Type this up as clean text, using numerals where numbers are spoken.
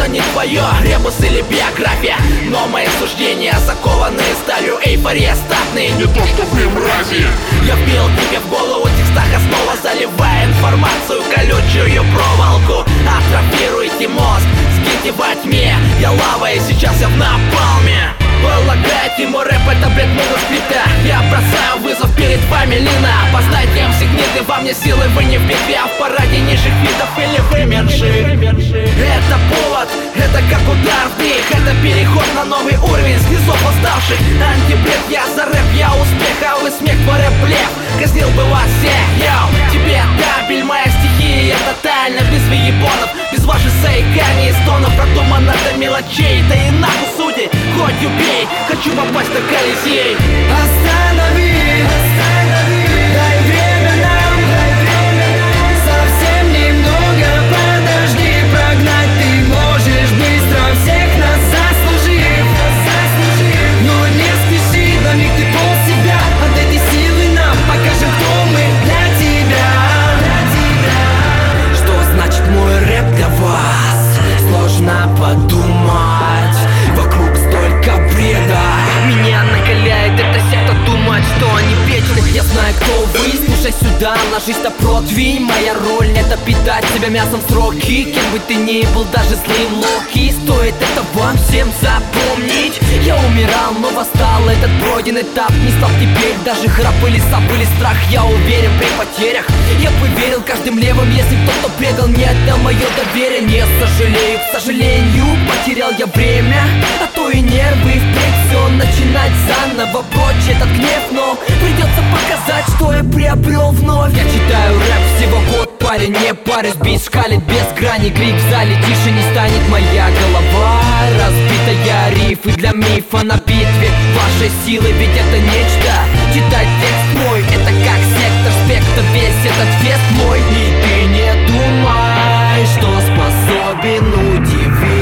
это не твое, ребус или биография. Но мои суждения закованы сталью, эйфория статные, не то что вы, мрази. Я вбил тебе в голову текстах основа, заливая информацию колючую проволоку. Атрофируйте мозг, сгите во тьме. Я лава и сейчас я в напалме. Полагаете, мой рэп это бред манускрипта? Я бросаю вызов перед вами, Лина. Познайте MC-гниды, во мне силы, вы не в битве, а в параде низших видов или вымерших. Это повод, это как удар в дых, это переход на новый уровень с низов восставших. Антибред, я за рэп, я успех, а вы смех, твой рэп блеф. Казнил бы вас всех, йоу. Тебе табель, моя стихия тотально, без въебонов, без ваших заиканий и стонов. Продумано до мелочей, да и нахуй судей, хоть убей, хочу попасть на Колизей. Останови, дай время нам, совсем немного подожди, прогнать ты можешь быстро всех нас заслужив. Но не спеши, на миг ты пол себя, от этой силы нам покажем, кто мы для тебя. Что значит мой рэп для вас? Сложно подумать, вокруг столько бреда. Меня накаляет эта секта думать, что они вечны. Я знаю, кто вы, слушай сюда, ложись на противень. Моя роль это питать себя мясом в сроки. Кем бы ты ни был, даже злым Локи, стоит это вам всем запомнить. Я умирал, но восстал, этот пройден этап. Не стал теперь, даже храп или сап или страх. Я уверен при потерях, я бы верил каждым левым. Если кто-то предал, не отдал мое доверие. Не сожалею, к сожалению, потерял я время, а то и нервы. Впредь все начинать заново, прочь этот гнев. Но придется показать, что я приобрел вновь. Я читаю рэп всего год, парень, не парюсь. Бит шкалит без грани, крик в зале, тише не станет моя голова. Разбитая рифы для мифа на битве вашей силы, ведь это нечто. Читать текст мой, это как сектор, спектр, весь этот фест мой. И ты не думай, что способен удивить.